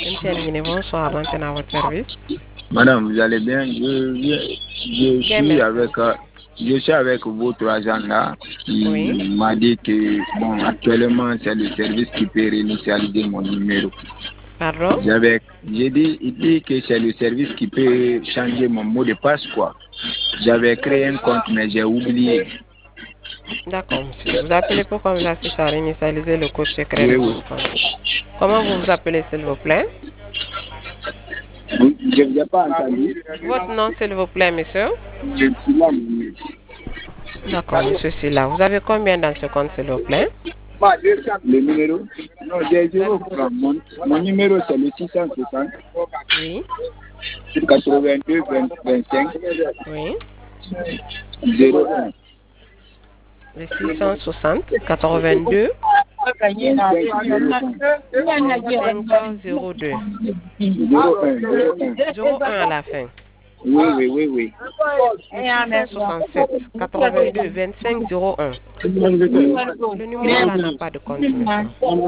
Monsieur Nguine, bonsoir, l'antenne à votre service. Madame, vous allez bien? Bien, merci. Je suis avec votre agent là. Oui, Il m'a dit que bon, actuellement, c'est le service qui peut réinitialiser mon numéro. pardon. Il dit que c'est le service qui peut changer mon mot de passe, quoi. J'avais créé un compte, mais j'ai oublié. D'accord, monsieur. Vous appelez pour qu'on vous assiste à réinitialiser le code secret de Oui, oui. votre compte. Comment vous vous appelez, s'il vous plaît? Oui, je ne vous ai pas entendu. Votre nom, s'il vous plaît, monsieur? Je suis là, mais- D'accord, monsieur Silla. Vous avez combien dans ce compte, s'il vous plaît? Le numéro? Non, j'ai Vous avez- 0 francs. Mon numéro, c'est le 660 Oui, 82 25 oui. 01. Le 660 82 2502 01 à la fin. Oui. Le 667 82 25 01. Le numéro là n'a pas de compte, monsieur.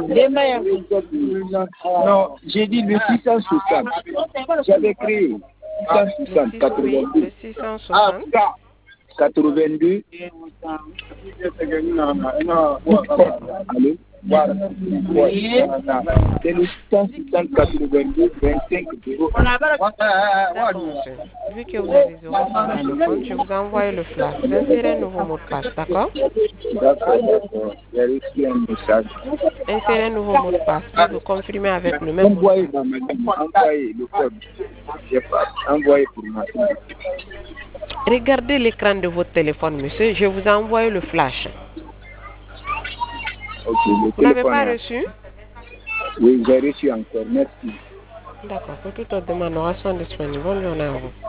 Non, j'ai dit le 660. J'avais créé Le 660 6, oui, 82 le 660. 82. Allô? Oui. C'est le 660 82 25 D'accord, monsieur. Vu que vous avez 0 francs dans le compte, je vous envoie le flash. Vous insérez un nouveau mot de passe, d'accord? D'accord. J'ai reçu un message. Insérez un nouveau mot de passe, puis vous confirmez avec le même mot de Envoyez, passe. madame, envoyez le code. J'ai pas envoyé pour moi. Regardez l'écran de votre téléphone, monsieur. Je vous envoie le flash. Ok, le Vous n'avez téléphone pas est... reçu? Oui, j'ai reçu encore. Merci. D'accord. Pour toute autre demande, nous restons disponibles. Bonne journée à vous.